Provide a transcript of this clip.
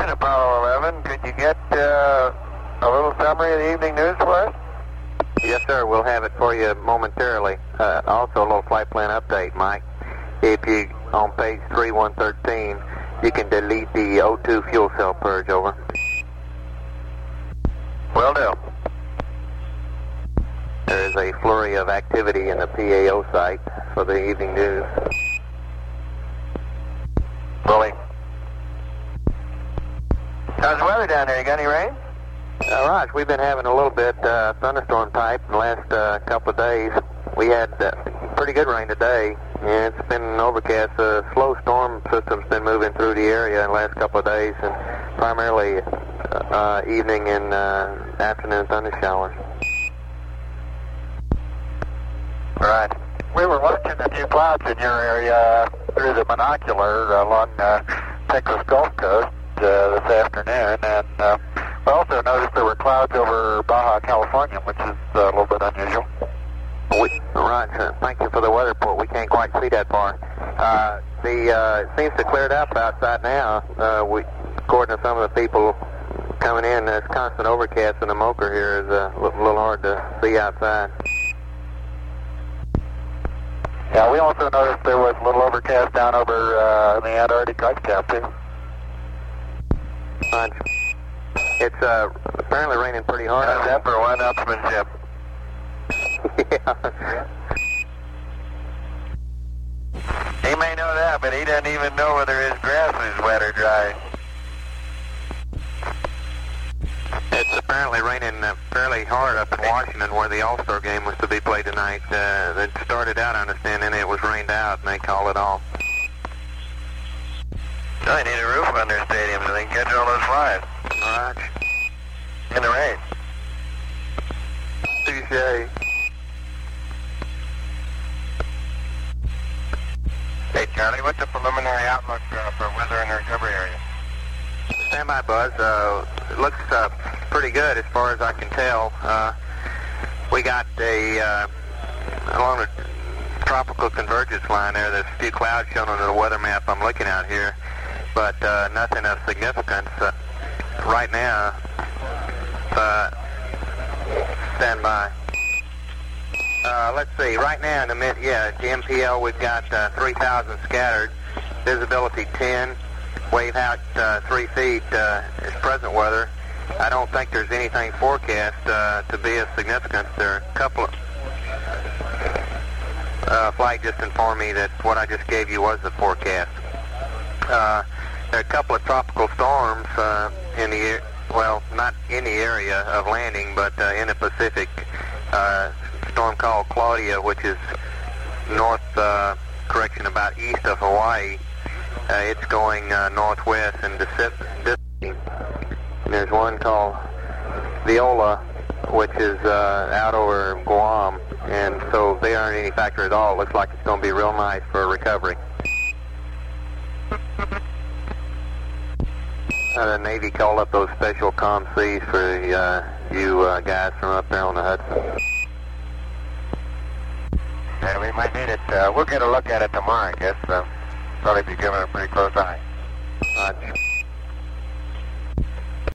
is Apollo 11. Could you get a little summary of the evening news for us? Yes, sir. We'll have it for you momentarily. Also, a little flight plan update, Mike. If you, on page 3113, you can delete the O2 fuel cell purge, over. Will do. There is a flurry of activity in the PAO site for the evening news. Willie. How's the weather down there? You got any rain? Raj, we've been having a little bit thunderstorm type in the last couple of days. We had pretty good rain today, and it's been overcast. A slow storm system's been moving through the area in the last couple of days, and primarily evening and afternoon thunder showers. All right. We were watching a few clouds in your area through the binocular along Texas Gulf Coast this afternoon, and we also noticed there were clouds over Baja California, which is a little bit unusual. Right, thank you for the weather report. We can't quite see that far. It seems to cleared up outside now. According to some of the people coming in, there's constant overcast, and the mocha here is a little hard to see outside. Yeah, we also noticed there was a little overcast down over the Antarctic ice cap, too. It's apparently raining pretty hard. Zephyr, one upsmanship. Yeah. He may know that, but he doesn't even know whether his grass is wet or dry. It's apparently raining fairly hard up in Washington, where the All-Star game was to be played tonight. It started out, I understand, and it was rained out, and they called it off. So they need a roof on their stadium so they can catch all those flies. All right. In the rain. Touche. Hey, Charlie, what's the preliminary outlook for weather in the recovery area? Standby, Buzz. It looks pretty good as far as I can tell. We got along the tropical convergence line there, there's a few clouds shown on the weather map I'm looking at here, but nothing of significance. Right now, stand by. Let's see, right now in the MPL we've got 3,000 scattered, visibility 10, wave height 3 feet is present weather. I don't think there's anything forecast to be of significance. There are a couple of flight just informed me that what I just gave you was the forecast. There are a couple of tropical storms in the not in the area of landing, but in the Pacific. Storm called Claudia, which is about east of Hawaii. It's going northwest and dissipating. There's one called Viola, which is out over Guam, and so they aren't any factor at all. It looks like it's going to be real nice for recovery. The Navy called up those special COM-Cs for you guys from up there on the Hudson. Yeah, we might need it. We'll get a look at it tomorrow, I guess. Probably be giving it a pretty close eye. Roger.